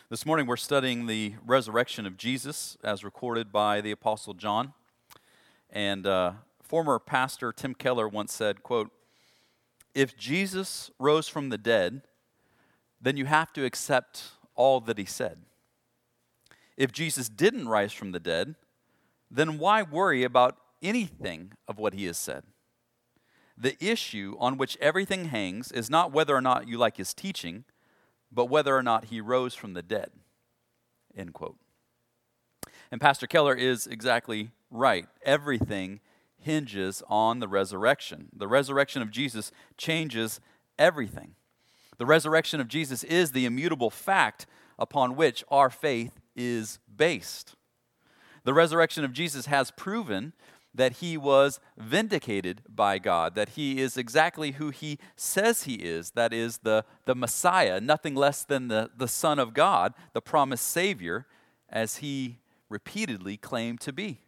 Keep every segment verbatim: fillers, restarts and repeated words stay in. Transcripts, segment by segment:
This morning we're studying the resurrection of Jesus as recorded by the Apostle John. And uh, former pastor Tim Keller once said, quote, "If Jesus rose from the dead, then you have to accept all that he said. If Jesus didn't rise from the dead, then why worry about anything of what he has said? The issue on which everything hangs is not whether or not you like his teaching, but whether or not he rose from the dead," end quote. And Pastor Keller is exactly right. Everything hinges on the resurrection. The resurrection of Jesus changes everything. The resurrection of Jesus is the immutable fact upon which our faith is based. The resurrection of Jesus has proven that he was vindicated by God, that he is exactly who he says he is, that is the, the Messiah, nothing less than the, the Son of God, the promised Savior, as he repeatedly claimed to be.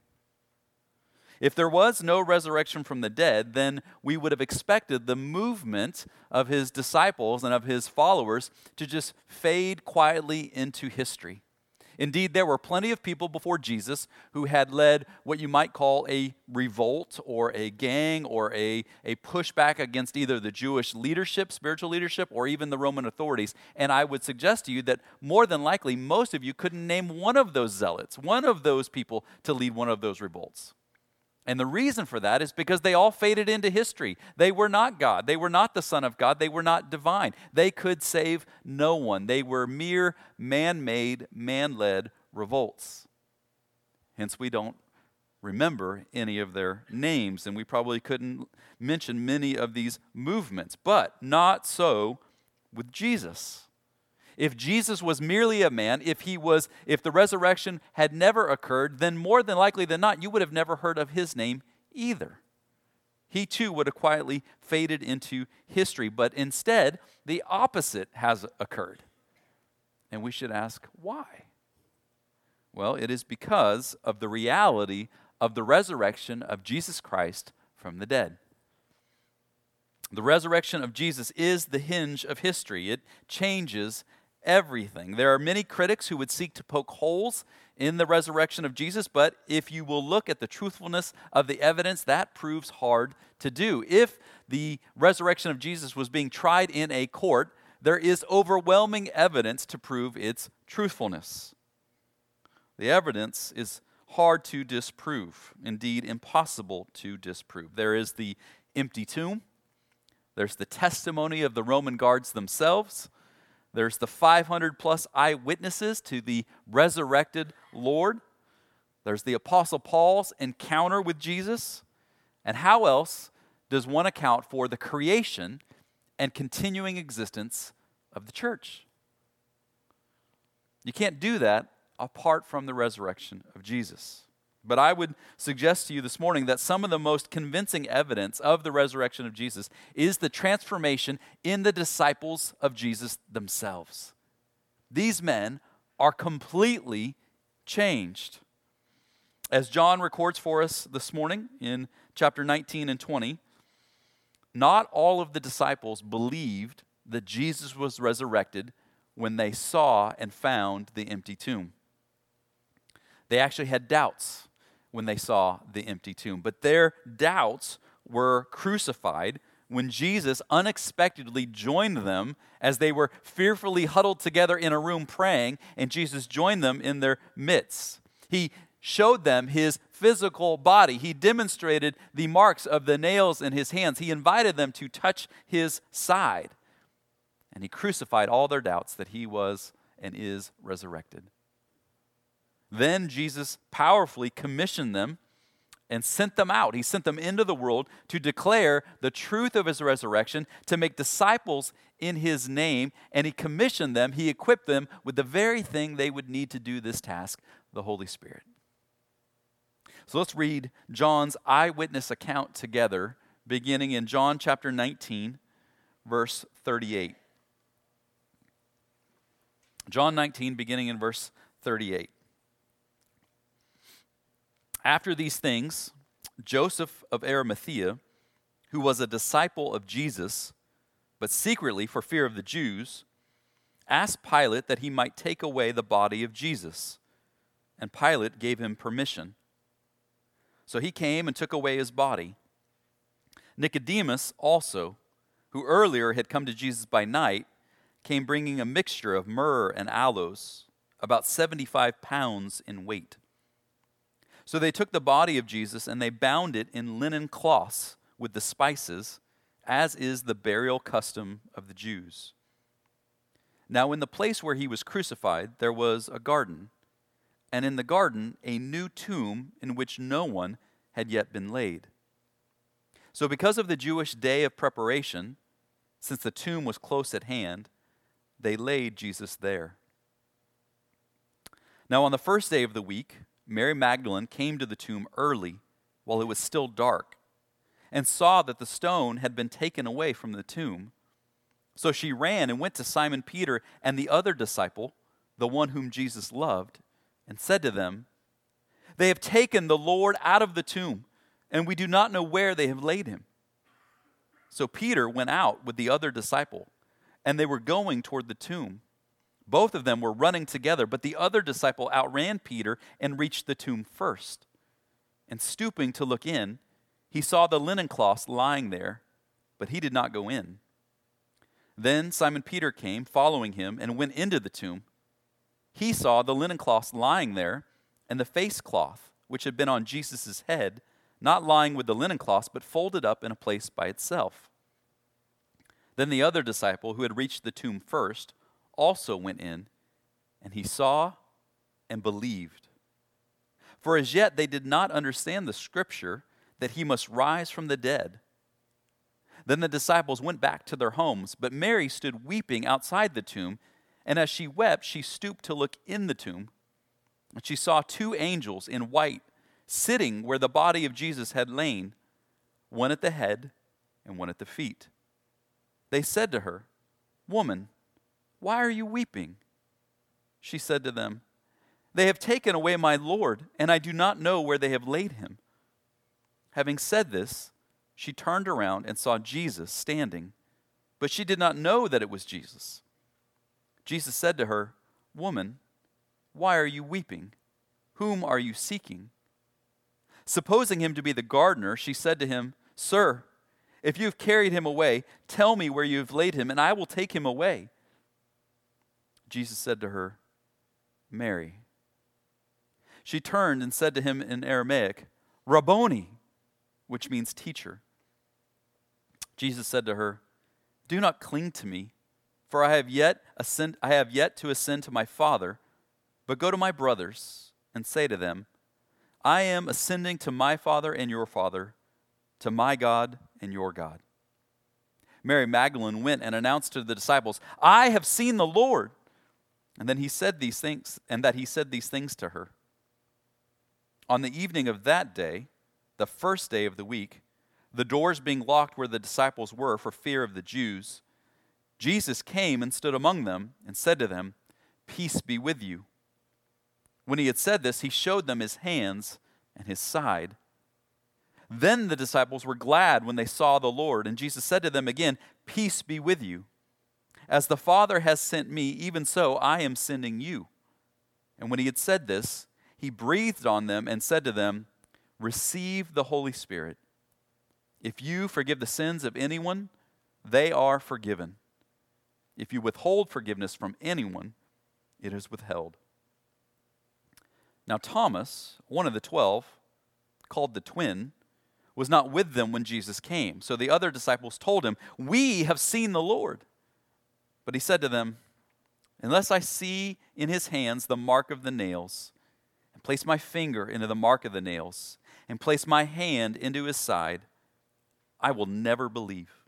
If there was no resurrection from the dead, then we would have expected the movement of his disciples and of his followers to just fade quietly into history. Indeed, there were plenty of people before Jesus who had led what you might call a revolt or a gang or a, a pushback against either the Jewish leadership, spiritual leadership, or even the Roman authorities. And I would suggest to you that more than likely, most of you couldn't name one of those zealots, one of those people to lead one of those revolts. And the reason for that is because they all faded into history. They were not God. They were not the Son of God. They were not divine. They could save no one. They were mere man-made, man-led revolts. Hence, we don't remember any of their names, and we probably couldn't mention many of these movements. But not so with Jesus. If Jesus was merely a man, if he was, if the resurrection had never occurred, then more than likely than not, you would have never heard of his name either. He too would have quietly faded into history, but instead, the opposite has occurred. And we should ask, why? Well, it is because of the reality of the resurrection of Jesus Christ from the dead. The resurrection of Jesus is the hinge of history. It changes everything. There are many critics who would seek to poke holes in the resurrection of Jesus, but if you will look at the truthfulness of the evidence, that proves hard to do. If the resurrection of Jesus was being tried in a court, there is overwhelming evidence to prove its truthfulness. The evidence is hard to disprove, indeed impossible to disprove. There is the empty tomb. There's the testimony of the Roman guards themselves. There's the five hundred plus eyewitnesses to the resurrected Lord. There's the Apostle Paul's encounter with Jesus. And how else does one account for the creation and continuing existence of the church? You can't do that apart from the resurrection of Jesus. But I would suggest to you this morning that some of the most convincing evidence of the resurrection of Jesus is the transformation in the disciples of Jesus themselves. These men are completely changed. As John records for us this morning in chapter nineteen and twenty, not all of the disciples believed that Jesus was resurrected when they saw and found the empty tomb. They actually had doubts when they saw the empty tomb. But their doubts were crucified when Jesus unexpectedly joined them as they were fearfully huddled together in a room praying, and Jesus joined them in their midst. He showed them his physical body. He demonstrated the marks of the nails in his hands. He invited them to touch his side. And he crucified all their doubts that he was and is resurrected. Then Jesus powerfully commissioned them and sent them out. He sent them into the world to declare the truth of his resurrection, to make disciples in his name, and he commissioned them, he equipped them with the very thing they would need to do this task, the Holy Spirit. So let's read John's eyewitness account together, beginning in John chapter nineteen, verse thirty-eight. John nineteen, beginning in verse thirty-eight. After these things, Joseph of Arimathea, who was a disciple of Jesus, but secretly for fear of the Jews, asked Pilate that he might take away the body of Jesus. And Pilate gave him permission. So he came and took away his body. Nicodemus also, who earlier had come to Jesus by night, came bringing a mixture of myrrh and aloes, about seventy-five pounds in weight. So they took the body of Jesus and they bound it in linen cloths with the spices, as is the burial custom of the Jews. Now in the place where he was crucified there was a garden, and in the garden a new tomb in which no one had yet been laid. So because of the Jewish day of preparation, since the tomb was close at hand, they laid Jesus there. Now on the first day of the week, Mary Magdalene came to the tomb early while it was still dark and saw that the stone had been taken away from the tomb. So she ran and went to Simon Peter and the other disciple, the one whom Jesus loved, and said to them, "They have taken the Lord out of the tomb, and we do not know where they have laid him." So Peter went out with the other disciple, and they were going toward the tomb. Both of them were running together, but the other disciple outran Peter and reached the tomb first. And stooping to look in, he saw the linen cloths lying there, but he did not go in. Then Simon Peter came, following him, and went into the tomb. He saw the linen cloths lying there, and the face cloth, which had been on Jesus' head, not lying with the linen cloths, but folded up in a place by itself. Then the other disciple, who had reached the tomb first, also went in, and he saw and believed. For as yet they did not understand the scripture that he must rise from the dead. Then the disciples went back to their homes, but Mary stood weeping outside the tomb, and as she wept, she stooped to look in the tomb. And she saw two angels in white sitting where the body of Jesus had lain, one at the head and one at the feet. They said to her, "Woman, why are you weeping?" She said to them, "They have taken away my Lord, and I do not know where they have laid him." Having said this, she turned around and saw Jesus standing, but she did not know that it was Jesus. Jesus said to her, "Woman, why are you weeping? Whom are you seeking?" Supposing him to be the gardener, she said to him, "Sir, if you have carried him away, tell me where you have laid him, and I will take him away." Jesus said to her, "Mary." She turned and said to him in Aramaic, "Rabboni," which means teacher. Jesus said to her, "Do not cling to me, for I have yet ascend, I have yet to ascend to my Father, but go to my brothers and say to them, I am ascending to my Father and your Father, to my God and your God." Mary Magdalene went and announced to the disciples, "I have seen the Lord." And then he said these things, and that he said these things to her. On the evening of that day, the first day of the week, the doors being locked where the disciples were for fear of the Jews, Jesus came and stood among them and said to them, "Peace be with you." When he had said this, he showed them his hands and his side. Then the disciples were glad when they saw the Lord, and Jesus said to them again, "Peace be with you. As the Father has sent me, even so I am sending you." And when he had said this, he breathed on them and said to them, "Receive the Holy Spirit. If you forgive the sins of anyone, they are forgiven. If you withhold forgiveness from anyone, it is withheld." Now Thomas, one of the twelve, called the twin, was not with them when Jesus came. So the other disciples told him, "We have seen the Lord." But he said to them, "Unless I see in his hands the mark of the nails, and place my finger into the mark of the nails, and place my hand into his side, I will never believe."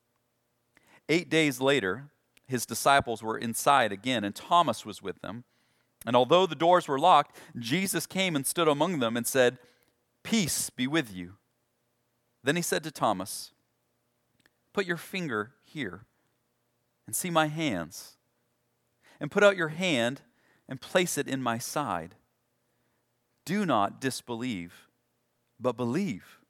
Eight days later, his disciples were inside again, and Thomas was with them. And although the doors were locked, Jesus came and stood among them and said, "Peace be with you." Then he said to Thomas, "Put your finger here and see my hands, and put out your hand and place it in my side. Do not disbelieve, but believe."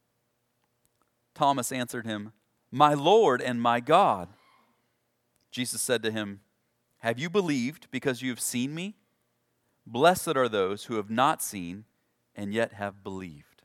Thomas answered him, "My Lord and my God." Jesus said to him, Have you believed because you have seen me? Blessed are those who have not seen and yet have believed.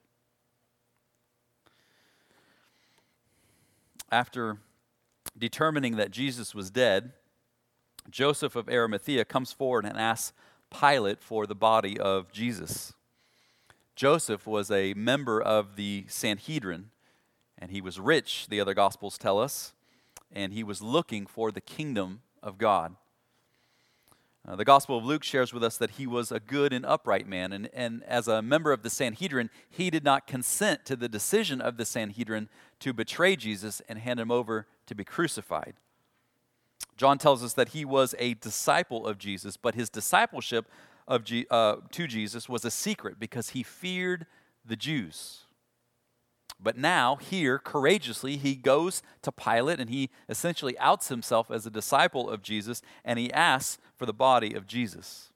After determining that Jesus was dead, Joseph of Arimathea comes forward and asks Pilate for the body of Jesus. Joseph was a member of the Sanhedrin, and he was rich, the other Gospels tell us, and he was looking for the kingdom of God. Uh, the Gospel of Luke shares with us that he was a good and upright man, and, and as a member of the Sanhedrin, he did not consent to the decision of the Sanhedrin to betray Jesus and hand him over to be crucified. John tells us that he was a disciple of Jesus, but his discipleship of G, uh, to Jesus was a secret because he feared the Jews. But now, here, courageously, he goes to Pilate and he essentially outs himself as a disciple of Jesus, and he asks for the body of Jesus.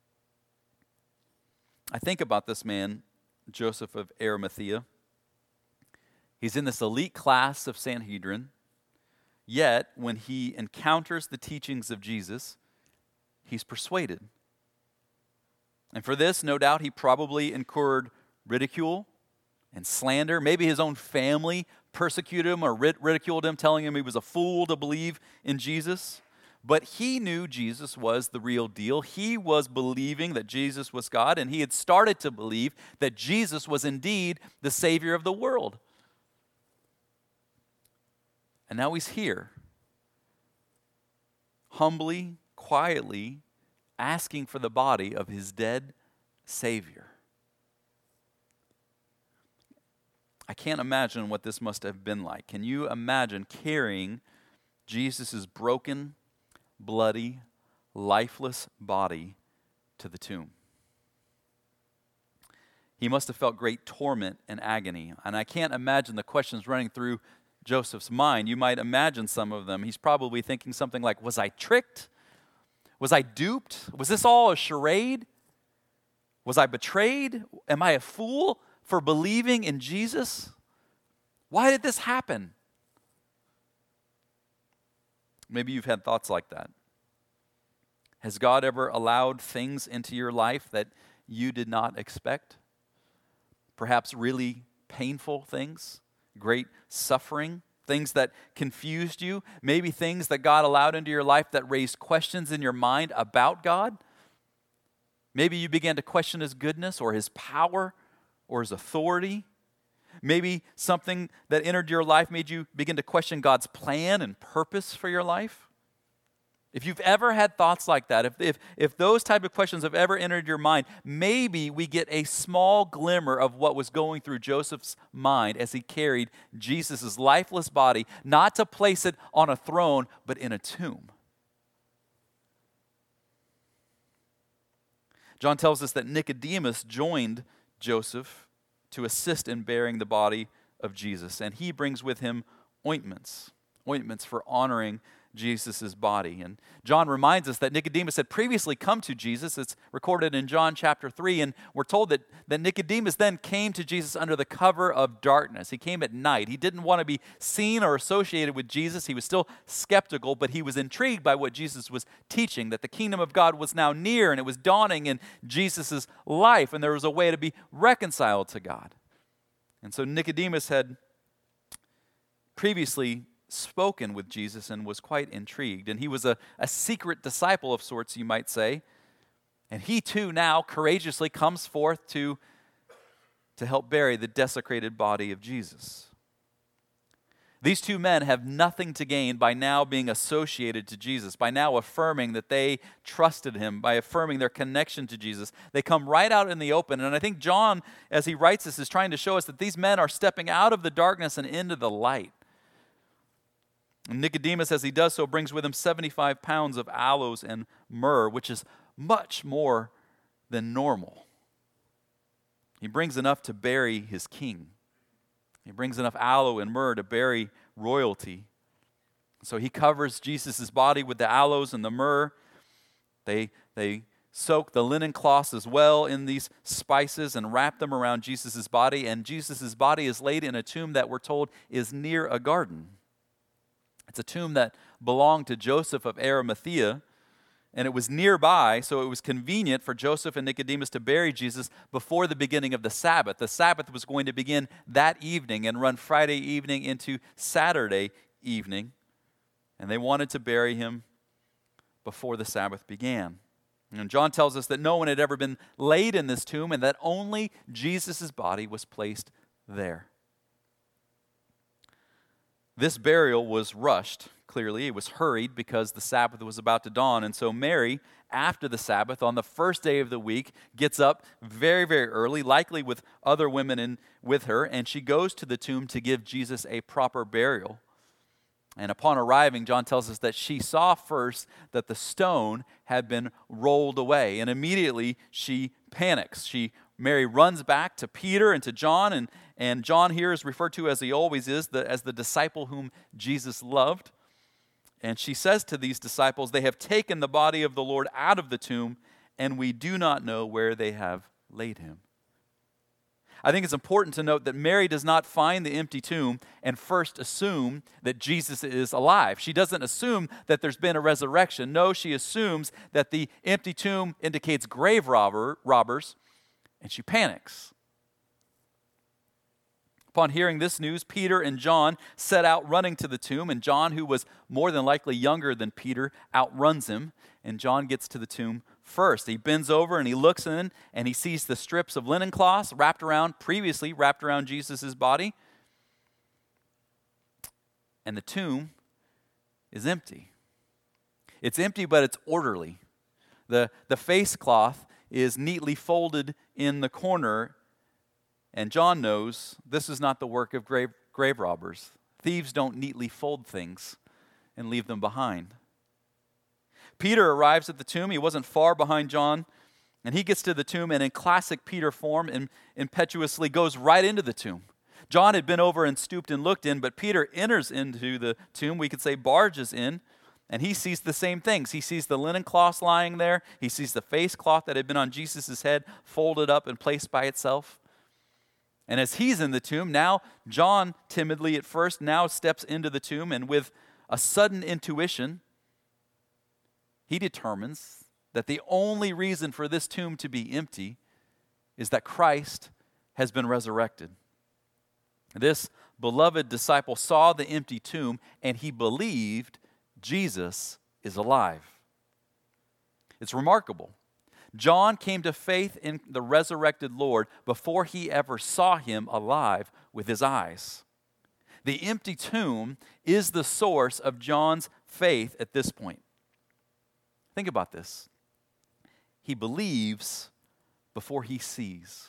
I think about this man, Joseph of Arimathea. He's in this elite class of Sanhedrin, yet when he encounters the teachings of Jesus, he's persuaded. And for this, no doubt, he probably incurred ridicule and slander. Maybe his own family persecuted him or ridiculed him, telling him he was a fool to believe in Jesus. But he knew Jesus was the real deal. He was believing that Jesus was God, and he had started to believe that Jesus was indeed the Savior of the world. And now he's here, humbly, quietly, asking for the body of his dead Savior. I can't imagine what this must have been like. Can you imagine carrying Jesus' broken, bloody, lifeless body to the tomb? He must have felt great torment and agony. And I can't imagine the questions running through Joseph's mind. You might imagine some of them. He's probably thinking something like, was I tricked? Was I duped? Was this all a charade? Was I betrayed? Am I a fool for believing in Jesus? Why did this happen? Maybe you've had thoughts like that. Has God ever allowed things into your life that you did not expect? Perhaps really painful things, great suffering, things that confused you, maybe things that God allowed into your life that raised questions in your mind about God. Maybe you began to question His goodness or His power or His authority. Maybe something that entered your life made you begin to question God's plan and purpose for your life. If you've ever had thoughts like that, if, if, if those type of questions have ever entered your mind, maybe we get a small glimmer of what was going through Joseph's mind as he carried Jesus' lifeless body, not to place it on a throne, but in a tomb. John tells us that Nicodemus joined Joseph to assist in bearing the body of Jesus, and he brings with him ointments, ointments for honoring Jesus' body. And John reminds us that Nicodemus had previously come to Jesus. It's recorded in John chapter three, and we're told that, that Nicodemus then came to Jesus under the cover of darkness. He came at night. He didn't want to be seen or associated with Jesus. He was still skeptical, but he was intrigued by what Jesus was teaching, that the kingdom of God was now near, and it was dawning in Jesus' life, and there was a way to be reconciled to God. And so Nicodemus had previously spoken with Jesus and was quite intrigued. And he was a, a secret disciple of sorts, you might say. And he too now courageously comes forth to, to help bury the desecrated body of Jesus. These two men have nothing to gain by now being associated to Jesus, by now affirming that they trusted him, by affirming their connection to Jesus. They come right out in the open. And I think John, as he writes this, is trying to show us that these men are stepping out of the darkness and into the light. And Nicodemus, as he does so, brings with him seventy-five pounds of aloes and myrrh, which is much more than normal. He brings enough to bury his king. He brings enough aloe and myrrh to bury royalty. So he covers Jesus' body with the aloes and the myrrh. They, they soak the linen cloths as well in these spices and wrap them around Jesus' body. And Jesus' body is laid in a tomb that we're told is near a garden. It's a tomb that belonged to Joseph of Arimathea, and it was nearby, so it was convenient for Joseph and Nicodemus to bury Jesus before the beginning of the Sabbath. The Sabbath was going to begin that evening and run Friday evening into Saturday evening, and they wanted to bury him before the Sabbath began. And John tells us that no one had ever been laid in this tomb and that only Jesus' body was placed there. This burial was rushed, clearly. It was hurried because the Sabbath was about to dawn. And so Mary, after the Sabbath, on the first day of the week, gets up very, very early, likely with other women in, with her, and she goes to the tomb to give Jesus a proper burial. And upon arriving, John tells us that she saw first that the stone had been rolled away. And immediately she panics. She, Mary runs back to Peter and to John. And, and John here is referred to, as he always is, the, as the disciple whom Jesus loved. And she says to these disciples, "They have taken the body of the Lord out of the tomb, and we do not know where they have laid him." I think it's important to note that Mary does not find the empty tomb and first assume that Jesus is alive. She doesn't assume that there's been a resurrection. No, she assumes that the empty tomb indicates grave robber, robbers, and she panics. Upon hearing this news, Peter and John set out running to the tomb, and John, who was more than likely younger than Peter, outruns him, and John gets to the tomb first. He bends over and he looks in and he sees the strips of linen cloths wrapped around, previously wrapped around Jesus' body. And the tomb is empty. It's empty, but it's orderly. The, the face cloth is neatly folded in the corner, and John knows this is not the work of grave, grave robbers. Thieves don't neatly fold things and leave them behind. Peter arrives at the tomb. He wasn't far behind John, and he gets to the tomb, and in classic Peter form, and impetuously goes right into the tomb. John had been over and stooped and looked in, but Peter enters into the tomb. We could say barges in, and he sees the same things. He sees the linen cloths lying there. He sees the face cloth that had been on Jesus' head folded up and placed by itself. And as he's in the tomb, now John, timidly at first, now steps into the tomb, and with a sudden intuition, he determines that the only reason for this tomb to be empty is that Christ has been resurrected. This beloved disciple saw the empty tomb, and he believed Jesus is alive. It's remarkable. John came to faith in the resurrected Lord before he ever saw him alive with his eyes. The empty tomb is the source of John's faith at this point. Think about this. He believes before he sees.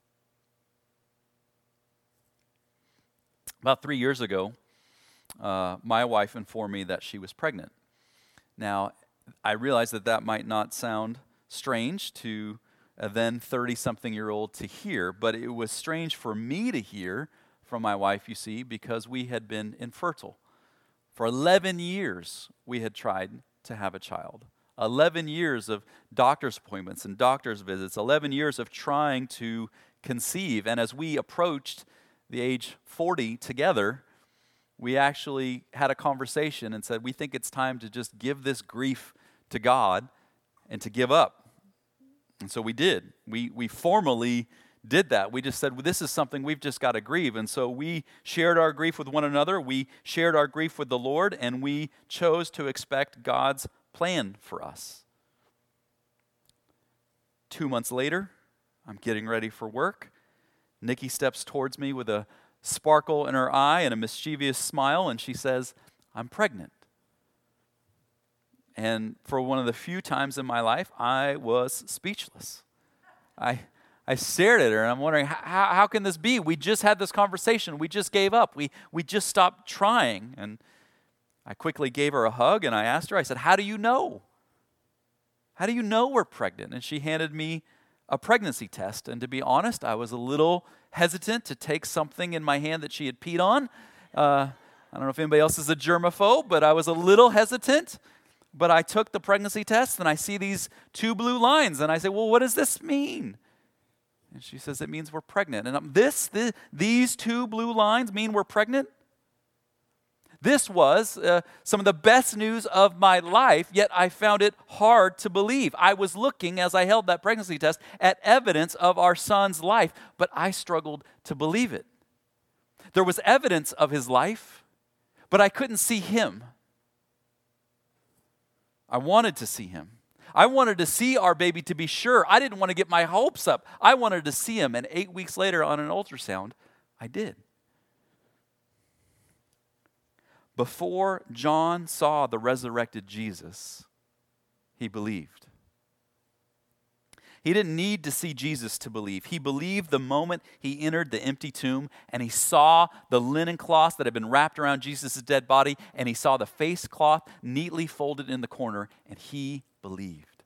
About three years ago, uh, my wife informed me that she was pregnant. Now, I realize that that might not sound strange to a then thirty-something-year-old to hear, but it was strange for me to hear from my wife, you see, because we had been infertile. For eleven years, we had tried to have a child. eleven years of doctor's appointments and doctor's visits, eleven years of trying to conceive. And as we approached the age forty together, we actually had a conversation and said, we think it's time to just give this grief to God and to give up. And so we did. We we formally did that. We just said, well, this is something we've just got to grieve. And so we shared our grief with one another. We shared our grief with the Lord, and we chose to expect God's plan for us. Two months later, I'm getting ready for work. Nikki steps towards me with a sparkle in her eye and a mischievous smile, and she says, "I'm pregnant." And for one of the few times in my life, I was speechless. I I stared at her, and I'm wondering, how, how can this be? We just had this conversation. We just gave up. We we just stopped trying. And I quickly gave her a hug, and I asked her, I said, how do you know? How do you know we're pregnant? And she handed me a pregnancy test. And to be honest, I was a little hesitant to take something in my hand that she had peed on. Uh, I don't know if anybody else is a germaphobe, but I was a little hesitant. But I took the pregnancy test, and I see these two blue lines. And I say, well, what does this mean? And she says, it means we're pregnant. And I'm, this, this, these two blue lines mean we're pregnant? This was uh, some of the best news of my life, yet I found it hard to believe. I was looking, as I held that pregnancy test, at evidence of our son's life, but I struggled to believe it. There was evidence of his life, but I couldn't see him. I wanted to see him. I wanted to see our baby to be sure. I didn't want to get my hopes up. I wanted to see him, and eight weeks later on an ultrasound, I did. Before John saw the resurrected Jesus, he believed. He didn't need to see Jesus to believe. He believed the moment he entered the empty tomb and he saw the linen cloth that had been wrapped around Jesus' dead body, and he saw the face cloth neatly folded in the corner, and he believed.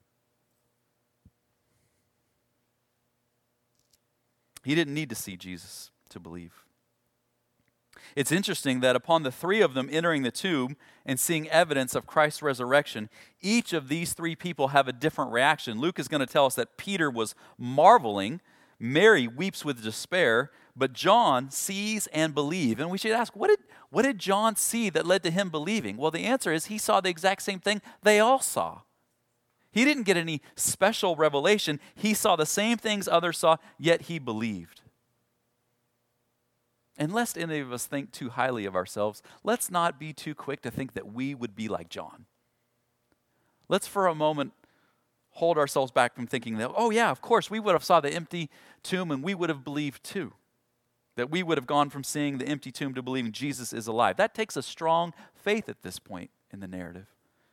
He didn't need to see Jesus to believe. It's interesting that upon the three of them entering the tomb and seeing evidence of Christ's resurrection, each of these three people have a different reaction. Luke is going to tell us that Peter was marveling, Mary weeps with despair, but John sees and believes. And we should ask, what did, what did John see that led to him believing? Well, the answer is he saw the exact same thing they all saw. He didn't get any special revelation. He saw the same things others saw, yet he believed. And lest any of us think too highly of ourselves, let's not be too quick to think that we would be like John. Let's for a moment hold ourselves back from thinking that, oh yeah, of course, we would have saw the empty tomb and we would have believed too. That we would have gone from seeing the empty tomb to believing Jesus is alive. That takes a strong faith at this point in the narrative.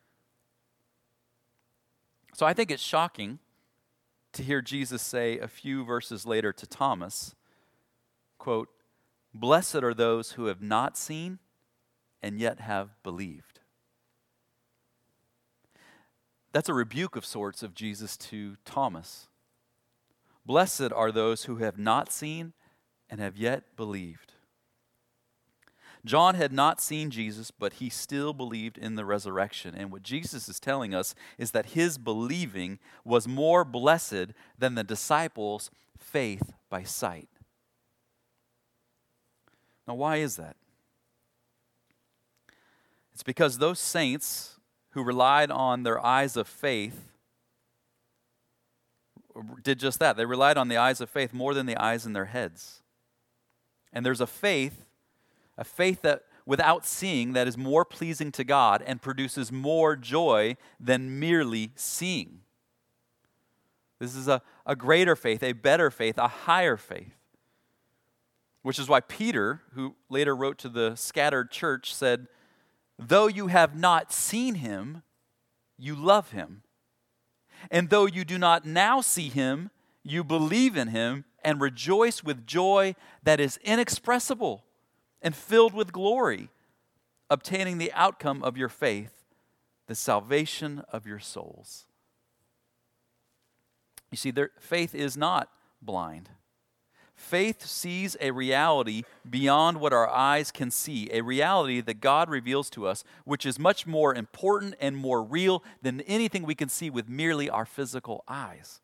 So I think it's shocking to hear Jesus say a few verses later to Thomas, quote, "Blessed are those who have not seen and yet have believed." That's a rebuke of sorts of Jesus to Thomas. Blessed are those who have not seen and have yet believed. John had not seen Jesus, but he still believed in the resurrection. And what Jesus is telling us is that his believing was more blessed than the disciples' faith by sight. Now, why is that? It's because those saints who relied on their eyes of faith did just that. They relied on the eyes of faith more than the eyes in their heads. And there's a faith, a faith that without seeing that is more pleasing to God and produces more joy than merely seeing. This is a, a greater faith, a better faith, a higher faith. Which is why Peter, who later wrote to the scattered church, said, "Though you have not seen him, you love him. And though you do not now see him, you believe in him and rejoice with joy that is inexpressible and filled with glory, obtaining the outcome of your faith, the salvation of your souls." You see, their faith is not blind. Faith sees a reality beyond what our eyes can see, a reality that God reveals to us, which is much more important and more real than anything we can see with merely our physical eyes.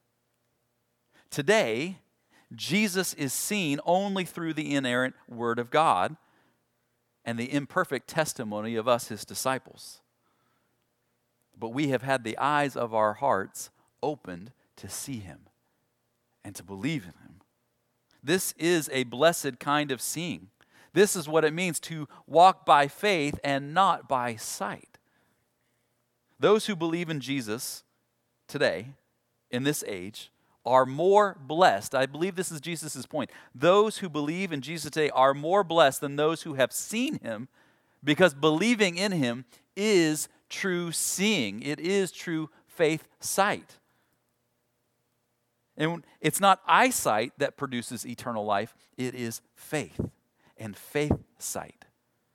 Today, Jesus is seen only through the inerrant Word of God and the imperfect testimony of us, his disciples. But we have had the eyes of our hearts opened to see him and to believe in him. This is a blessed kind of seeing. This is what it means to walk by faith and not by sight. Those who believe in Jesus today, in this age, are more blessed. I believe this is Jesus' point. Those who believe in Jesus today are more blessed than those who have seen him, because believing in him is true seeing. It is true faith sight. And it's not eyesight that produces eternal life. It is faith and faith sight.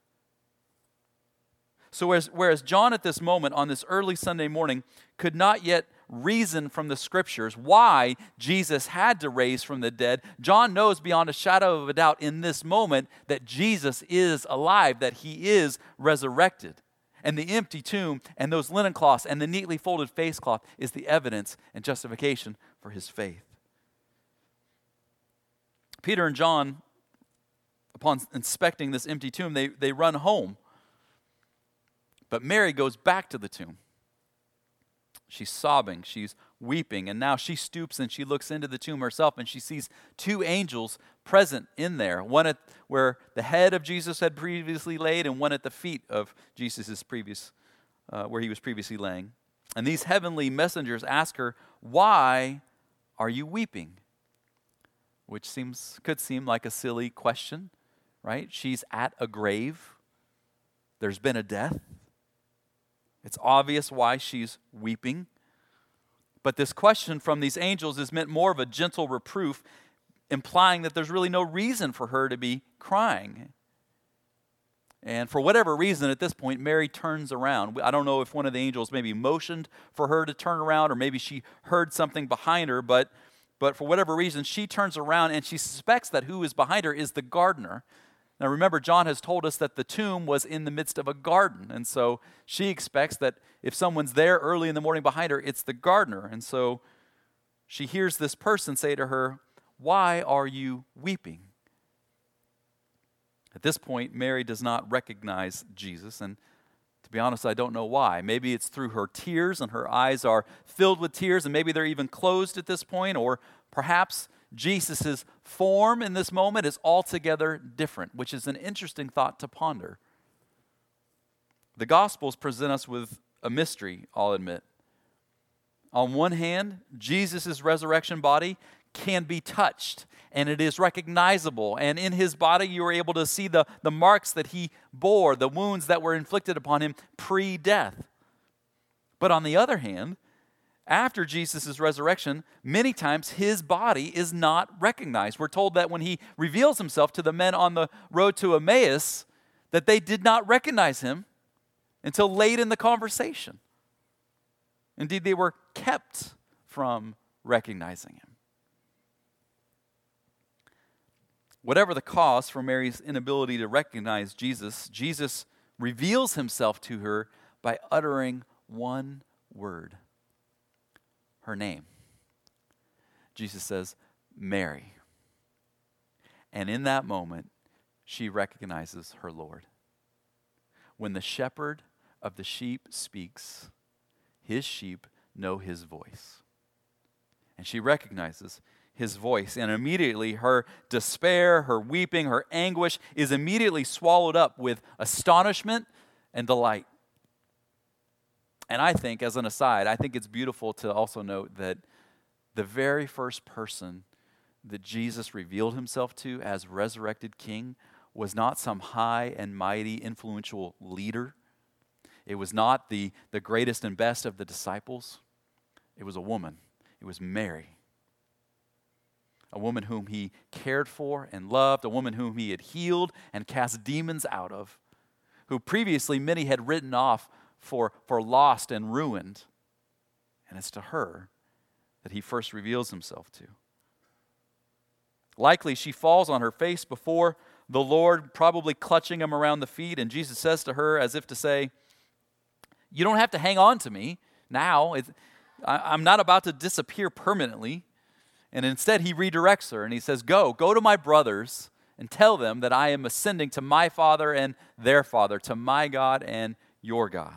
So whereas, whereas John at this moment on this early Sunday morning could not yet reason from the scriptures why Jesus had to raise from the dead, John knows beyond a shadow of a doubt in this moment that Jesus is alive, that he is resurrected. And the empty tomb and those linen cloths and the neatly folded face cloth is the evidence and justification for his faith. Peter and John, upon inspecting this empty tomb, they, they run home. But Mary goes back to the tomb. She's sobbing, she's weeping, and now she stoops and she looks into the tomb herself, and she sees two angels present in there, one at where the head of Jesus had previously laid, and one at the feet of Jesus' previous, uh, where he was previously laying. And these heavenly messengers ask her, "Why are you weeping?" Which seems could seem like a silly question, right? She's at a grave. There's been a death. It's obvious why she's weeping. But this question from these angels is meant more of a gentle reproof, implying that there's really no reason for her to be crying. And for whatever reason, at this point, Mary turns around. I don't know if one of the angels maybe motioned for her to turn around, or maybe she heard something behind her, but, but for whatever reason, she turns around and she suspects that who is behind her is the gardener. Now remember, John has told us that the tomb was in the midst of a garden, and so she expects that if someone's there early in the morning behind her, it's the gardener. And so she hears this person say to her, "Why are you weeping?" At this point, Mary does not recognize Jesus, and to be honest, I don't know why. Maybe it's through her tears, and her eyes are filled with tears, and maybe they're even closed at this point, or perhaps Jesus' form in this moment is altogether different, which is an interesting thought to ponder. The Gospels present us with a mystery, I'll admit. On one hand, Jesus' resurrection body can be touched, and it is recognizable. And in his body, you are able to see the, the marks that he bore, the wounds that were inflicted upon him pre-death. But on the other hand, after Jesus' resurrection, many times his body is not recognized. We're told that when he reveals himself to the men on the road to Emmaus, that they did not recognize him until late in the conversation. Indeed, they were kept from recognizing him. Whatever the cause for Mary's inability to recognize Jesus, Jesus reveals himself to her by uttering one word. Her name. Jesus says, "Mary." And in that moment, she recognizes her Lord. When the shepherd of the sheep speaks, his sheep know his voice. And she recognizes his voice, and immediately her despair, her weeping, her anguish is immediately swallowed up with astonishment and delight. And I think, as an aside, I think it's beautiful to also note that the very first person that Jesus revealed himself to as resurrected king was not some high and mighty influential leader. It was not the, the greatest and best of the disciples. It was a woman. It was Mary. A woman whom he cared for and loved, a woman whom he had healed and cast demons out of, who previously many had written off for, for lost and ruined. And it's to her that he first reveals himself to. Likely she falls on her face before the Lord, probably clutching him around the feet, and Jesus says to her as if to say, "You don't have to hang on to me now. It's, I, I'm not about to disappear permanently." And instead he redirects her and he says, Go, go to my brothers and tell them that I am ascending to my Father and their Father, to my God and your God.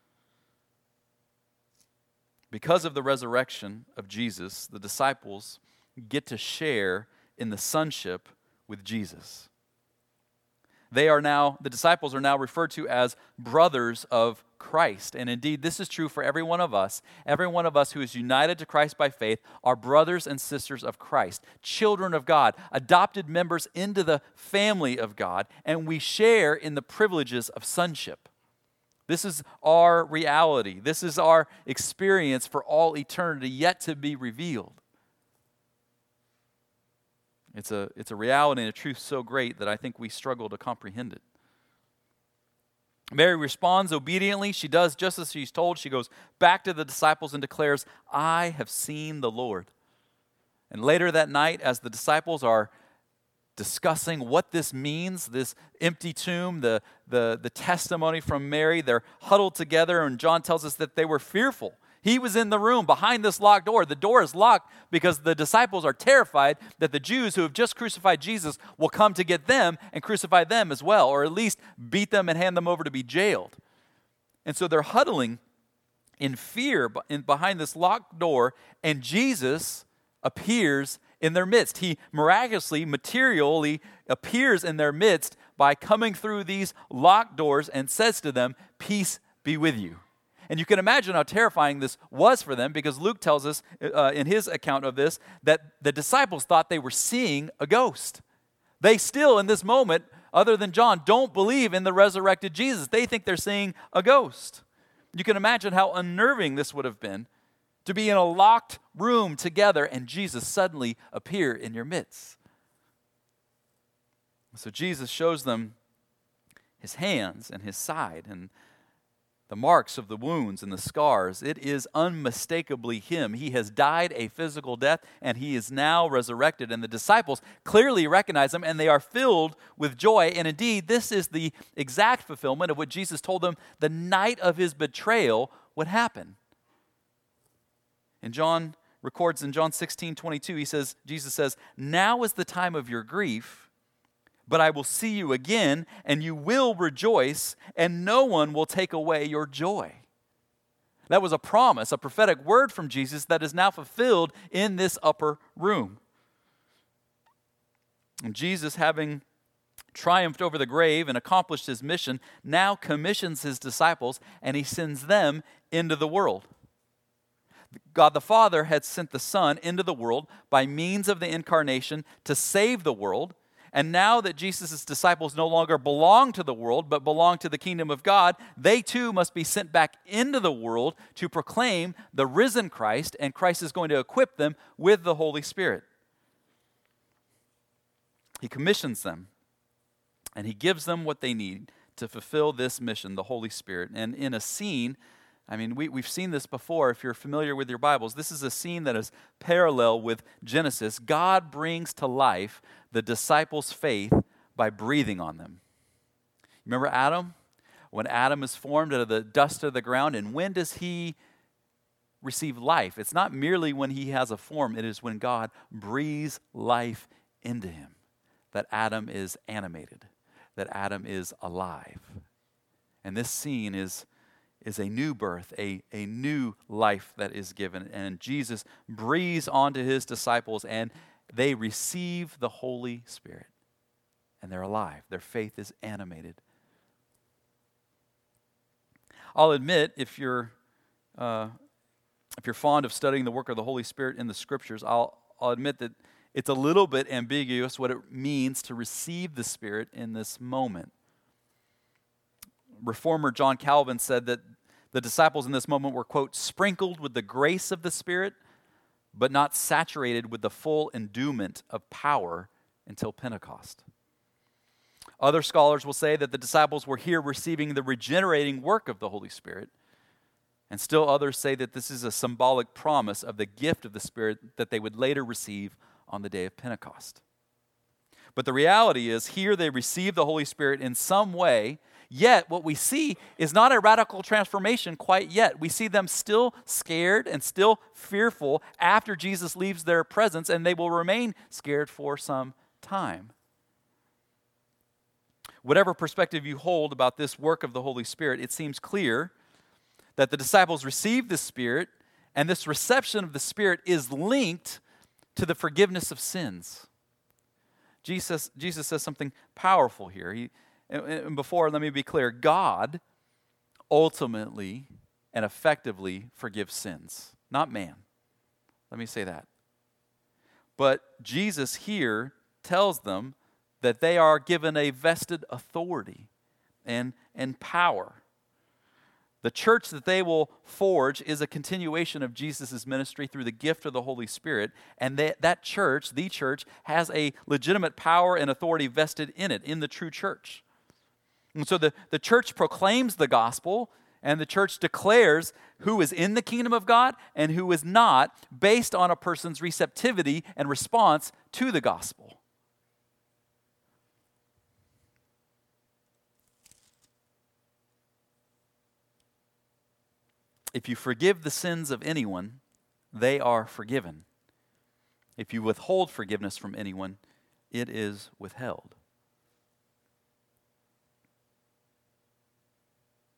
Because of the resurrection of Jesus, the disciples get to share in the sonship with Jesus. They are now, the disciples are now referred to as brothers of Christ. And indeed, this is true for every one of us. Every one of us who is united to Christ by faith are brothers and sisters of Christ, children of God, adopted members into the family of God, and we share in the privileges of sonship. This is our reality. This is our experience for all eternity, yet to be revealed. It's a, it's a reality and a truth so great that I think we struggle to comprehend it. Mary responds obediently. She does just as she's told. She goes back to the disciples and declares, "I have seen the Lord." And later that night, as the disciples are discussing what this means, this empty tomb, the, the, the testimony from Mary, they're huddled together, and John tells us that they were fearful. He was in the room behind this locked door. The door is locked because the disciples are terrified that the Jews who have just crucified Jesus will come to get them and crucify them as well, or at least beat them and hand them over to be jailed. And so they're huddling in fear in, behind this locked door, and Jesus appears in their midst. He miraculously, materially appears in their midst by coming through these locked doors and says to them, "Peace be with you." And you can imagine how terrifying this was for them, because Luke tells us uh, in his account of this that the disciples thought they were seeing a ghost. They still, in this moment, other than John, don't believe in the resurrected Jesus. They think they're seeing a ghost. You can imagine how unnerving this would have been to be in a locked room together and Jesus suddenly appear in your midst. So Jesus shows them his hands and his side and the marks of the wounds and the scars. It is unmistakably him. He has died a physical death, and he is now resurrected. And the disciples clearly recognize him, and they are filled with joy. And indeed, this is the exact fulfillment of what Jesus told them the night of his betrayal would happen. And John records in John sixteen twenty-two, he says, Jesus says, "Now is the time of your grief, but I will see you again, and you will rejoice, and no one will take away your joy." That was a promise, a prophetic word from Jesus that is now fulfilled in this upper room. And Jesus, having triumphed over the grave and accomplished his mission, now commissions his disciples, and he sends them into the world. God the Father had sent the Son into the world by means of the incarnation to save the world. And now that Jesus' disciples no longer belong to the world, but belong to the kingdom of God, they too must be sent back into the world to proclaim the risen Christ, and Christ is going to equip them with the Holy Spirit. He commissions them, and he gives them what they need to fulfill this mission, the Holy Spirit. And in a scene, I mean, we, we've seen this before if you're familiar with your Bibles. This is a scene that is parallel with Genesis. God brings to life the disciples' faith by breathing on them. Remember Adam? When Adam is formed out of the dust of the ground, and when does he receive life? It's not merely when he has a form, it is when God breathes life into him that Adam is animated, that Adam is alive. And this scene is is a new birth, a, a new life that is given. And Jesus breathes onto his disciples, and they receive the Holy Spirit. And they're alive. Their faith is animated. I'll admit, if you're uh, if you're fond of studying the work of the Holy Spirit in the Scriptures, I'll, I'll admit that it's a little bit ambiguous what it means to receive the Spirit in this moment. Reformer John Calvin said that the disciples in this moment were, quote, sprinkled with the grace of the Spirit, but not saturated with the full endowment of power until Pentecost. Other scholars will say that the disciples were here receiving the regenerating work of the Holy Spirit, and still others say that this is a symbolic promise of the gift of the Spirit that they would later receive on the day of Pentecost. But the reality is, here they receive the Holy Spirit in some way. Yet, what we see is not a radical transformation quite yet. We see them still scared and still fearful after Jesus leaves their presence, and they will remain scared for some time. Whatever perspective you hold about this work of the Holy Spirit, it seems clear that the disciples received the Spirit, and this reception of the Spirit is linked to the forgiveness of sins. Jesus, Jesus says something powerful here. He And before, let me be clear, God ultimately and effectively forgives sins, not man. Let me say that. But Jesus here tells them that they are given a vested authority and, and power. The church that they will forge is a continuation of Jesus' ministry through the gift of the Holy Spirit, and that, that church, the church, has a legitimate power and authority vested in it, in the true church. And so the, the church proclaims the gospel, and the church declares who is in the kingdom of God and who is not, based on a person's receptivity and response to the gospel. If you forgive the sins of anyone, they are forgiven. If you withhold forgiveness from anyone, it is withheld.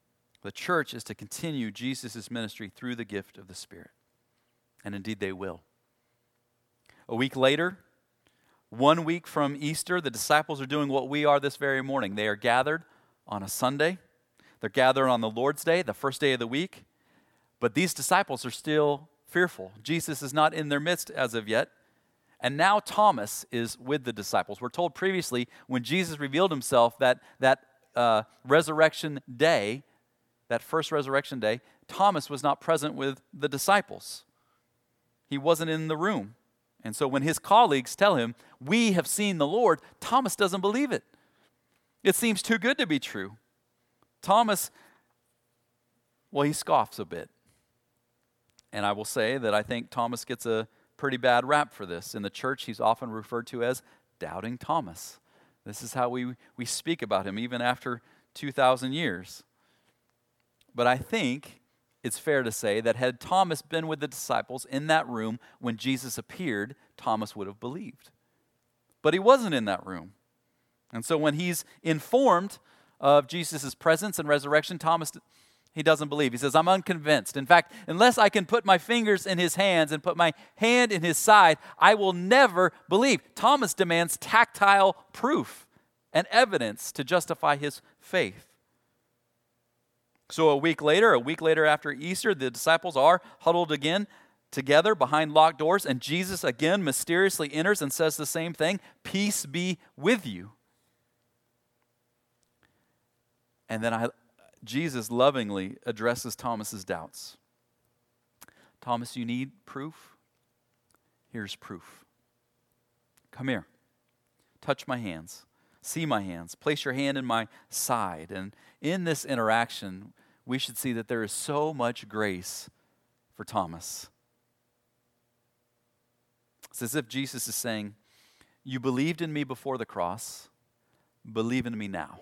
The church is to continue Jesus' ministry through the gift of the Spirit. And indeed they will. A week later, one week from Easter, the disciples are doing what we are this very morning. They are gathered on a Sunday. They're gathered on the Lord's Day, the first day of the week. But these disciples are still fearful. Jesus is not in their midst as of yet. And now Thomas is with the disciples. We're told previously when Jesus revealed himself that that uh, resurrection day, that first resurrection day, Thomas was not present with the disciples. He wasn't in the room. And so when his colleagues tell him, "We have seen the Lord," Thomas doesn't believe it. It seems too good to be true. Thomas, well, he scoffs a bit. And I will say that I think Thomas gets a pretty bad rap for this. In the church, he's often referred to as Doubting Thomas. This is how we, we speak about him, even after two thousand years. But I think it's fair to say that had Thomas been with the disciples in that room when Jesus appeared, Thomas would have believed. But he wasn't in that room. And so when he's informed of Jesus' presence and resurrection, Thomas, he doesn't believe. He says, "I'm unconvinced. In fact, unless I can put my fingers in his hands and put my hand in his side, I will never believe." Thomas demands tactile proof and evidence to justify his faith. So a week later, a week later after Easter, the disciples are huddled again together behind locked doors, and Jesus again mysteriously enters and says the same thing, "Peace be with you." And then I, Jesus lovingly addresses Thomas's doubts. "Thomas, you need proof? Here's proof. Come here. Touch my hands. See my hands. Place your hand in my side." And in this interaction, we should see that there is so much grace for Thomas. It's as if Jesus is saying, "You believed in me before the cross. Believe in me now."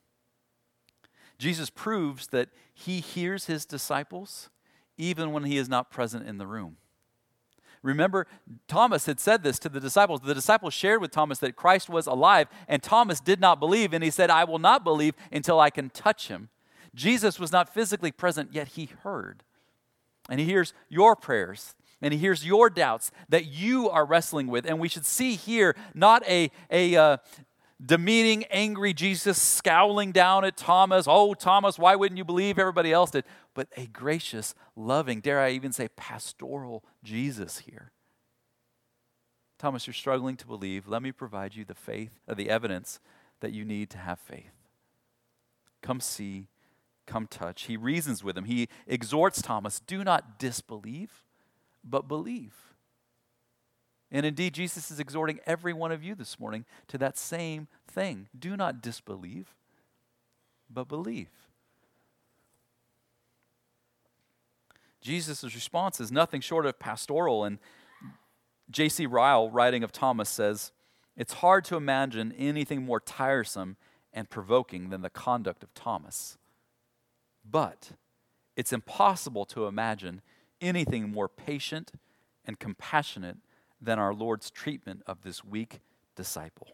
Jesus proves that he hears his disciples even when he is not present in the room. Remember, Thomas had said this to the disciples. The disciples shared with Thomas that Christ was alive, and Thomas did not believe, and he said, "I will not believe until I can touch him." Jesus was not physically present, yet he heard. And he hears your prayers, and he hears your doubts that you are wrestling with. And we should see here not a, a uh, demeaning, angry Jesus scowling down at Thomas. "Oh, Thomas, why wouldn't you believe? Everybody else did." But a gracious, loving, dare I even say pastoral Jesus here. "Thomas, you're struggling to believe. Let me provide you the faith, uh, the evidence that you need to have faith. Come see, come touch." He reasons with him. He exhorts Thomas, "Do not disbelieve, but believe." And indeed, Jesus is exhorting every one of you this morning to that same thing. Do not disbelieve, but believe. Jesus' response is nothing short of pastoral. And J C Ryle, writing of Thomas, says, "It's hard to imagine anything more tiresome and provoking than the conduct of Thomas. But it's impossible to imagine anything more patient and compassionate than our Lord's treatment of this weak disciple."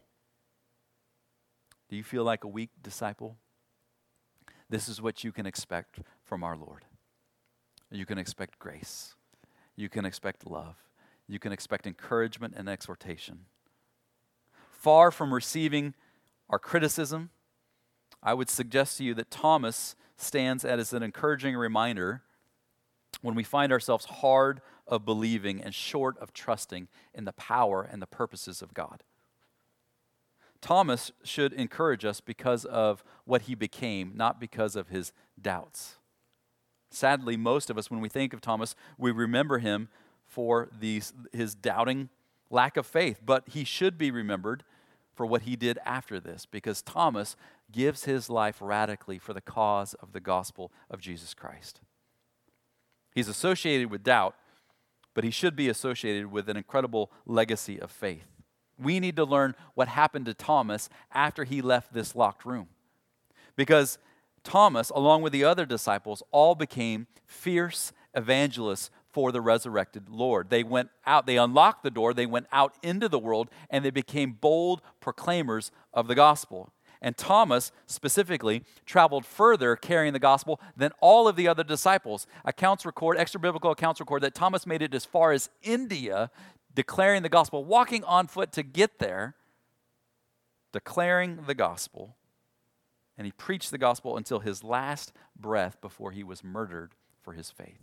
Do you feel like a weak disciple? This is what you can expect from our Lord. You can expect grace. You can expect love. You can expect encouragement and exhortation. Far from receiving our criticism, I would suggest to you that Thomas stands as an encouraging reminder when we find ourselves hard of believing and short of trusting in the power and the purposes of God. Thomas should encourage us because of what he became, not because of his doubts. Sadly, most of us, when we think of Thomas, we remember him for these, his doubting lack of faith. But he should be remembered for what he did after this, because Thomas gives his life radically for the cause of the gospel of Jesus Christ. He's associated with doubt, but he should be associated with an incredible legacy of faith. We need to learn what happened to Thomas after he left this locked room. Because Thomas, along with the other disciples, all became fierce evangelists for the resurrected Lord. They went out, they unlocked the door, they went out into the world, and they became bold proclaimers of the gospel. And Thomas, specifically, traveled further carrying the gospel than all of the other disciples. Accounts record, extra-biblical accounts record that Thomas made it as far as India declaring the gospel, walking on foot to get there, declaring the gospel. And he preached the gospel until his last breath before he was murdered for his faith.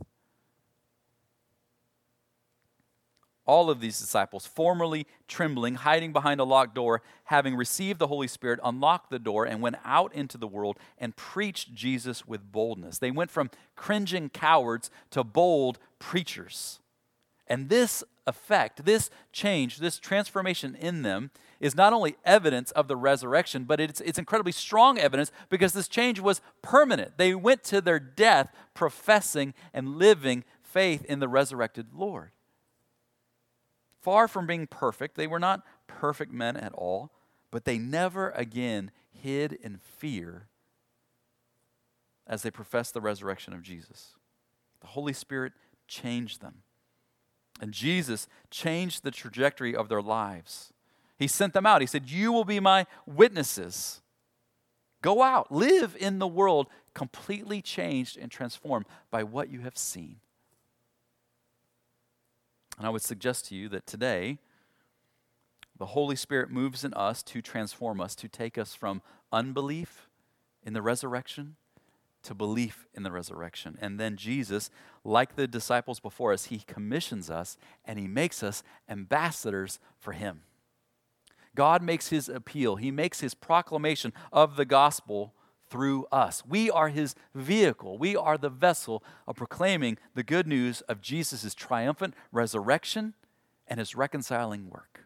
All of these disciples, formerly trembling, hiding behind a locked door, having received the Holy Spirit, unlocked the door and went out into the world and preached Jesus with boldness. They went from cringing cowards to bold preachers. And this effect, this change, this transformation in them is not only evidence of the resurrection, but it's, it's incredibly strong evidence because this change was permanent. They went to their death professing and living faith in the resurrected Lord. Far from being perfect, they were not perfect men at all, but they never again hid in fear as they professed the resurrection of Jesus. The Holy Spirit changed them. And Jesus changed the trajectory of their lives. He sent them out. He said, "You will be my witnesses. Go out, live in the world completely changed and transformed by what you have seen." And I would suggest to you that today, the Holy Spirit moves in us to transform us, to take us from unbelief in the resurrection to belief in the resurrection. And then Jesus, like the disciples before us, he commissions us and he makes us ambassadors for him. God makes his appeal. He makes his proclamation of the gospel through us. We are his vehicle. We are the vessel of proclaiming the good news of Jesus' triumphant resurrection and his reconciling work.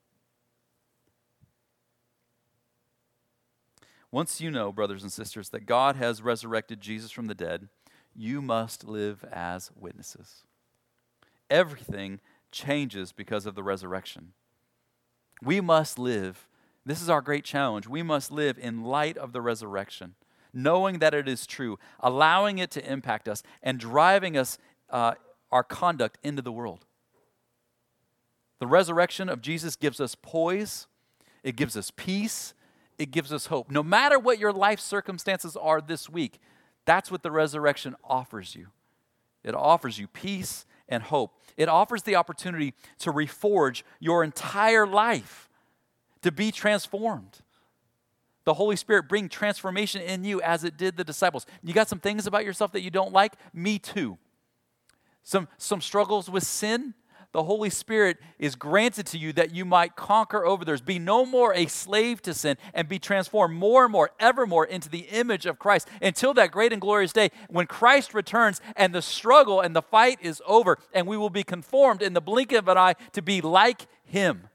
Once you know, brothers and sisters, that God has resurrected Jesus from the dead, you must live as witnesses. Everything changes because of the resurrection. We must live. This is our great challenge. We must live in light of the resurrection, knowing that it is true, allowing it to impact us, and driving us, uh, our conduct into the world. The resurrection of Jesus gives us poise, it gives us peace, it gives us hope. No matter what your life circumstances are this week, that's what the resurrection offers you. It offers you peace and hope. It offers the opportunity to reforge your entire life, to be transformed. The Holy Spirit bring transformation in you as it did the disciples. You got some things about yourself that you don't like? Me too. Some, some struggles with sin? The Holy Spirit is granted to you that you might conquer over theirs. Be no more a slave to sin and be transformed more and more, ever more into the image of Christ until that great and glorious day when Christ returns and the struggle and the fight is over and we will be conformed in the blink of an eye to be like him.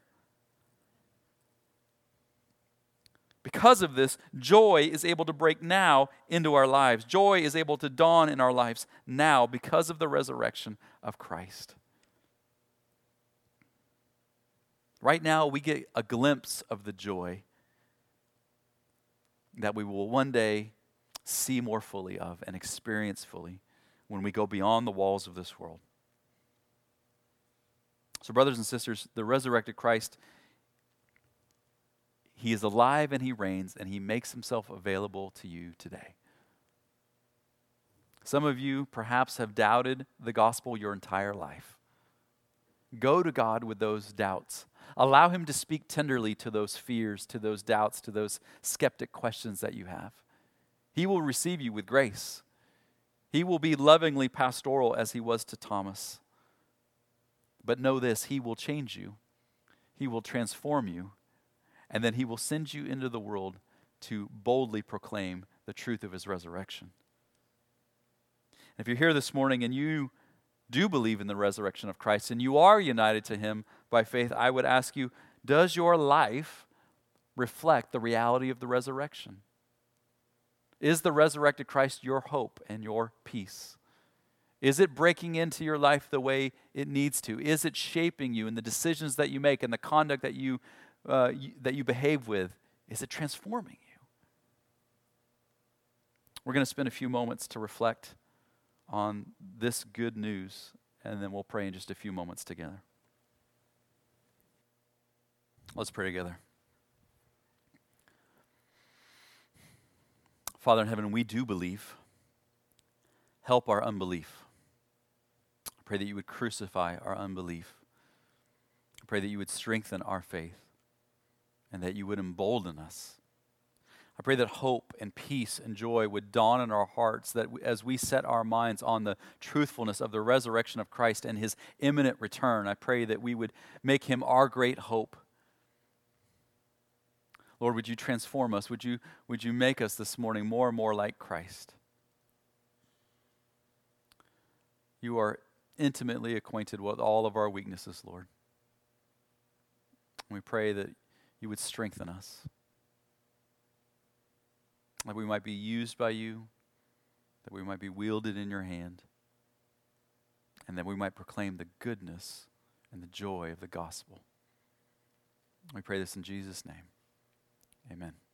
Because of this, joy is able to break now into our lives. Joy is able to dawn in our lives now because of the resurrection of Christ. Right now, we get a glimpse of the joy that we will one day see more fully of and experience fully when we go beyond the walls of this world. So, brothers and sisters, the resurrected Christ, he is alive and he reigns, and he makes himself available to you today. Some of you perhaps have doubted the gospel your entire life. Go to God with those doubts. Allow him to speak tenderly to those fears, to those doubts, to those skeptic questions that you have. He will receive you with grace. He will be lovingly pastoral as he was to Thomas. But know this, he will change you. He will transform you. And then he will send you into the world to boldly proclaim the truth of his resurrection. If you're here this morning and you do believe in the resurrection of Christ and you are united to him by faith, I would ask you, does your life reflect the reality of the resurrection? Is the resurrected Christ your hope and your peace? Is it breaking into your life the way it needs to? Is it shaping you in the decisions that you make and the conduct that you, uh, you that you behave with? Is it transforming you? We're going to spend a few moments to reflect on this good news, and then we'll pray in just a few moments together. Let's pray together. Father in heaven, we do believe. Help our unbelief. I pray that you would crucify our unbelief. I pray that you would strengthen our faith and that you would embolden us. I pray that hope and peace and joy would dawn in our hearts, that as we set our minds on the truthfulness of the resurrection of Christ and his imminent return, I pray that we would make him our great hope. Lord, would you transform us? Would you, would you make us this morning more and more like Christ? You are intimately acquainted with all of our weaknesses, Lord. We pray that you would strengthen us, that we might be used by you, that we might be wielded in your hand, and that we might proclaim the goodness and the joy of the gospel. We pray this in Jesus' name. Amen.